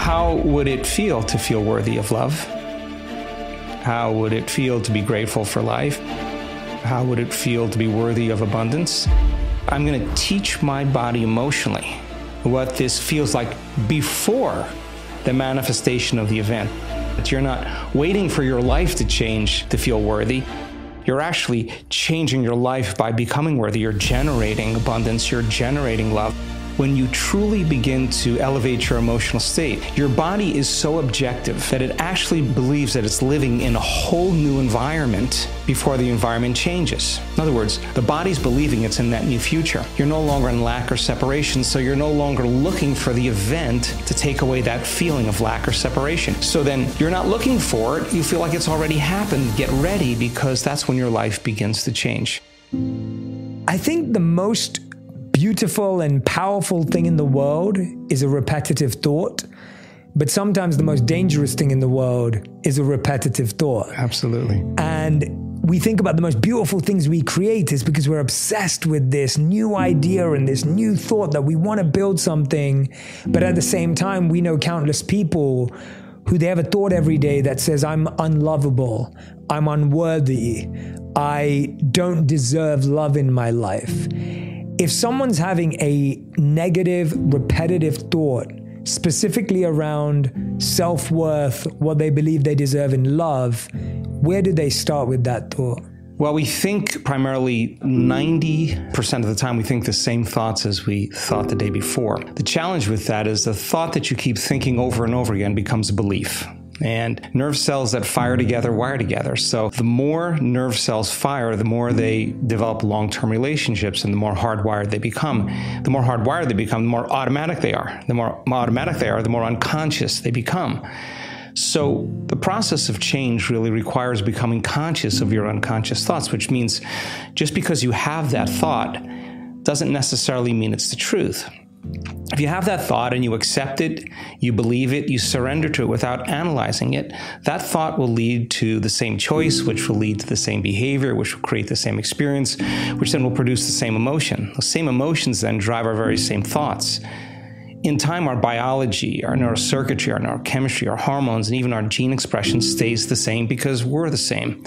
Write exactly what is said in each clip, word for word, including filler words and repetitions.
how would it feel to feel worthy of love? How would it feel to be grateful for life? How would it feel to be worthy of abundance? I'm going to teach my body emotionally what this feels like before the manifestation of the event. That you're not waiting for your life to change to feel worthy. You're actually changing your life by becoming worthy. You're generating abundance. You're generating love. When you truly begin to elevate your emotional state, your body is so objective that it actually believes that it's living in a whole new environment before the environment changes. In other words, the body's believing it's in that new future. You're no longer in lack or separation, so you're no longer looking for the event to take away that feeling of lack or separation. So then you're not looking for it. You feel like it's already happened. Get ready, because that's when your life begins to change. I think the most beautiful and powerful thing in the world is a repetitive thought, but sometimes the most dangerous thing in the world is a repetitive thought. Absolutely. And we think about the most beautiful things we create is because we're obsessed with this new idea and this new thought that we want to build something, but at the same time, we know countless people who they have a thought every day that says, I'm unlovable, I'm unworthy, I don't deserve love in my life. If someone's having a negative, repetitive thought, specifically around self-worth, what they believe they deserve in love, where do they start with that thought? Well, we think primarily ninety percent of the time we think the same thoughts as we thought the day before. The challenge with that is the thought that you keep thinking over and over again becomes a belief. And nerve cells that fire together wire together. So the more nerve cells fire, the more they develop long-term relationships and the more hardwired they become. The more hardwired they become, the more automatic they are. The more automatic they are, the more unconscious they become. So the process of change really requires becoming conscious of your unconscious thoughts, which means just because you have that thought doesn't necessarily mean it's the truth. If you have that thought and you accept it, you believe it, you surrender to it without analyzing it, that thought will lead to the same choice, which will lead to the same behavior, which will create the same experience, which then will produce the same emotion. The same emotions then drive our very same thoughts. In time, our biology, our neurocircuitry, our neurochemistry, our hormones, and even our gene expression stays the same because we're the same.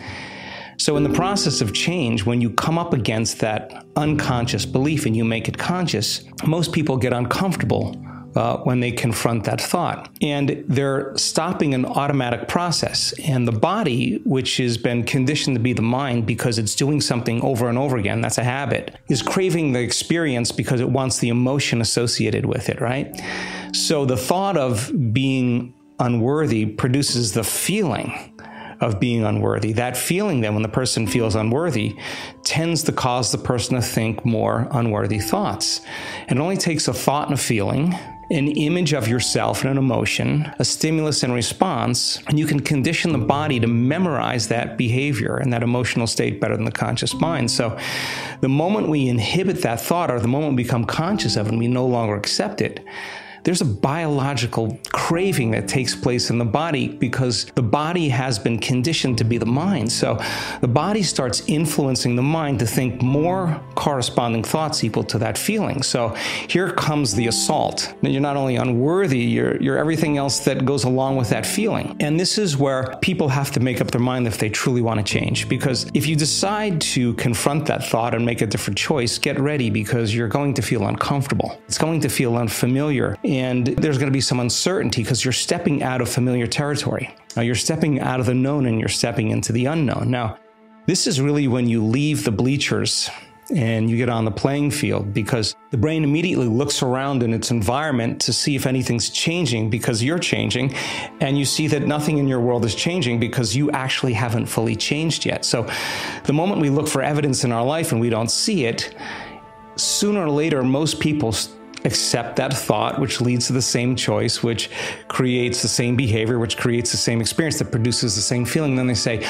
So in the process of change, when you come up against that unconscious belief and you make it conscious, most people get uncomfortable uh, when they confront that thought. And they're stopping an automatic process. And the body, which has been conditioned to be the mind because it's doing something over and over again, that's a habit, is craving the experience because it wants the emotion associated with it, right? So the thought of being unworthy produces the feeling of being unworthy. That feeling then, when the person feels unworthy, tends to cause the person to think more unworthy thoughts. And it only takes a thought and a feeling, an image of yourself and an emotion, a stimulus and response, and you can condition the body to memorize that behavior and that emotional state better than the conscious mind. So the moment we inhibit that thought, or the moment we become conscious of it and we no longer accept it, there's a biological craving that takes place in the body because the body has been conditioned to be the mind. So the body starts influencing the mind to think more corresponding thoughts equal to that feeling. So here comes the assault. Now, you're not only unworthy, you're, you're everything else that goes along with that feeling. And this is where people have to make up their mind if they truly want to change. Because if you decide to confront that thought and make a different choice, get ready, because you're going to feel uncomfortable. It's going to feel unfamiliar. And there's going to be some uncertainty because you're stepping out of familiar territory. Now, you're stepping out of the known and you're stepping into the unknown. Now, this is really when you leave the bleachers and you get on the playing field, because the brain immediately looks around in its environment to see if anything's changing because you're changing, and you see that nothing in your world is changing because you actually haven't fully changed yet. So the moment we look for evidence in our life and we don't see it, sooner or later, most people accept that thought, which leads to the same choice, which creates the same behavior, which creates the same experience, that produces the same feeling. And then they say,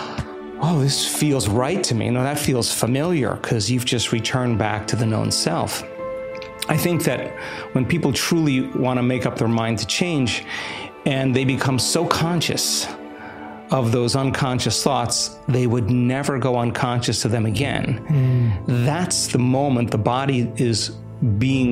oh, this feels right to me. No, that feels familiar, because you've just returned back to the known self. I think that when people truly want to make up their mind to change, and they become so conscious of those unconscious thoughts, they would never go unconscious to them again. Mm. That's the moment the body is being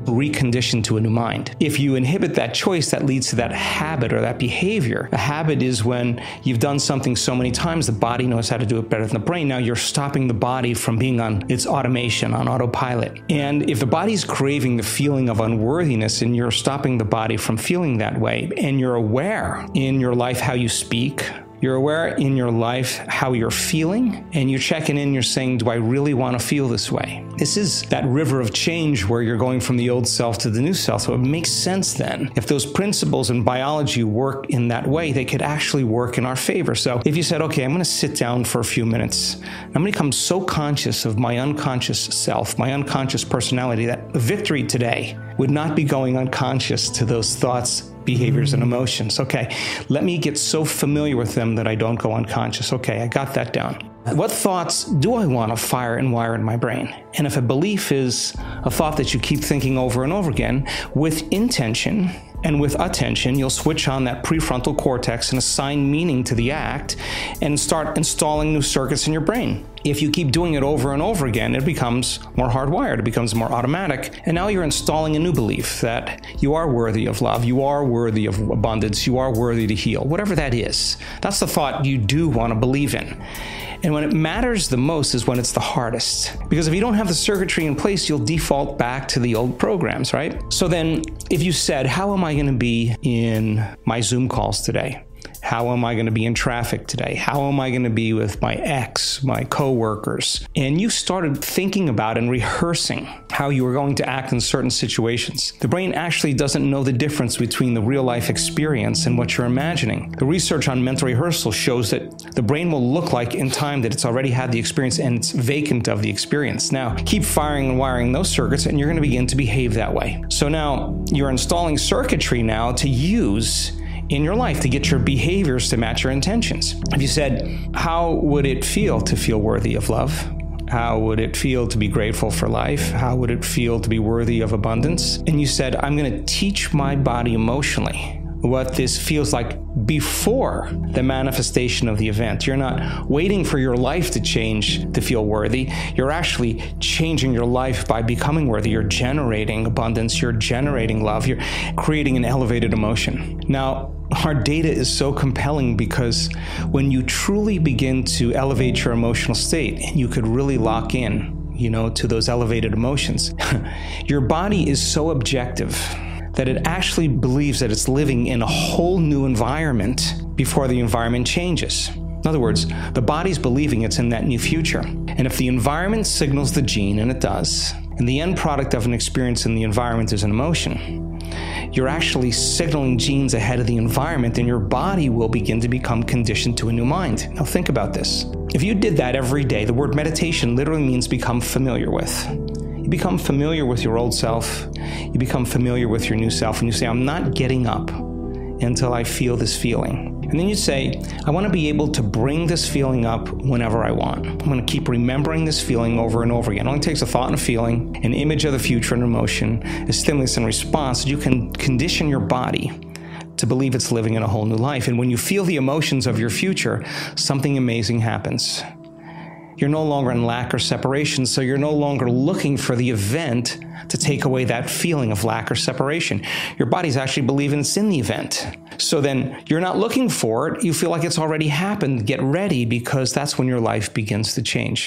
reconditioned to a new mind. If you inhibit that choice, that leads to that habit or that behavior. A habit is when you've done something so many times, the body knows how to do it better than the brain. Now you're stopping the body from being on its automation, on autopilot. And if the body's craving the feeling of unworthiness and you're stopping the body from feeling that way, and you're aware in your life how you speak, you're aware in your life how you're feeling, and you're checking in, you're saying, do I really want to feel this way? This is that river of change where you're going from the old self to the new self. So it makes sense then. If those principles in biology work in that way, they could actually work in our favor. So if you said, okay, I'm going to sit down for a few minutes, I'm going to become so conscious of my unconscious self, my unconscious personality, that victory today would not be going unconscious to those thoughts, behaviors, and emotions. Okay, let me get so familiar with them that I don't go unconscious. Okay, I got that down. What thoughts do I want to fire and wire in my brain? And if a belief is a thought that you keep thinking over and over again, with intention and with attention, you'll switch on that prefrontal cortex and assign meaning to the act and start installing new circuits in your brain. If you keep doing it over and over again, it becomes more hardwired, it becomes more automatic, and now you're installing a new belief that you are worthy of love, you are worthy of abundance, you are worthy to heal, whatever that is. That's the thought you do want to believe in. And when it matters the most is when it's the hardest. Because if you don't have the circuitry in place, you'll default back to the old programs, right? So then if you said, how am I going to be in my Zoom calls today? How am I going to be in traffic today? How am I going to be with my ex, my coworkers? And you started thinking about and rehearsing how you were going to act in certain situations. The brain actually doesn't know the difference between the real life experience and what you're imagining. The research on mental rehearsal shows that the brain will look like in time that it's already had the experience and it's vacant of the experience. Now, keep firing and wiring those circuits and you're going to begin to behave that way. So now you're installing circuitry now to use in your life to get your behaviors to match your intentions. If you said, how would it feel to feel worthy of love? How would it feel to be grateful for life? How would it feel to be worthy of abundance? And you said, I'm going to teach my body emotionally what this feels like before the manifestation of the event. You're not waiting for your life to change to feel worthy. You're actually changing your life by becoming worthy. You're generating abundance. You're generating love. You're creating an elevated emotion. Now, our data is so compelling because when you truly begin to elevate your emotional state and you could really lock in, you know, to those elevated emotions, your body is so objective that it actually believes that it's living in a whole new environment before the environment changes. In other words, the body's believing it's in that new future. And if the environment signals the gene, and it does, and the end product of an experience in the environment is an emotion, you're actually signaling genes ahead of the environment, and your body will begin to become conditioned to a new mind. Now think about this. If you did that every day, the word meditation literally means become familiar with. You become familiar with your old self. You become familiar with your new self. And you say, I'm not getting up until I feel this feeling. And then you say, I want to be able to bring this feeling up whenever I want. I'm going to keep remembering this feeling over and over again. It only takes a thought and a feeling, an image of the future and emotion, a stimulus and response. You can condition your body to believe it's living in a whole new life. And when you feel the emotions of your future, something amazing happens. You're no longer in lack or separation, so you're no longer looking for the event to take away that feeling of lack or separation. Your body's actually believing it's in the event. So then you're not looking for it. You feel like it's already happened. Get ready, because that's when your life begins to change.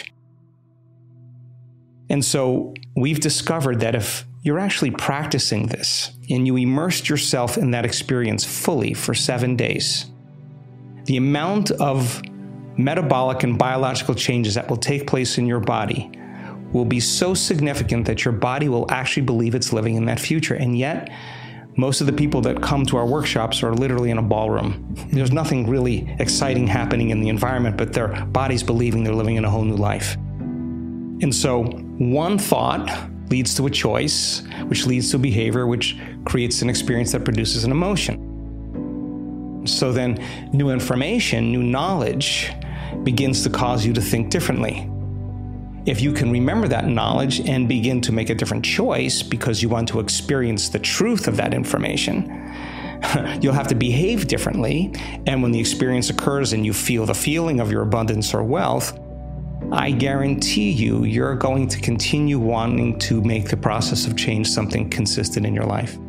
And so we've discovered that if you're actually practicing this and you immersed yourself in that experience fully for seven days, the amount of metabolic and biological changes that will take place in your body will be so significant that your body will actually believe it's living in that future. And yet, most of the people that come to our workshops are literally in a ballroom. There's nothing really exciting happening in the environment, but their body's believing they're living in a whole new life. And so one thought leads to a choice, which leads to a behavior, which creates an experience that produces an emotion. So then new information, new knowledge begins to cause you to think differently. If you can remember that knowledge and begin to make a different choice because you want to experience the truth of that information, you'll have to behave differently. And when the experience occurs and you feel the feeling of your abundance or wealth, I guarantee you, you're going to continue wanting to make the process of change something consistent in your life.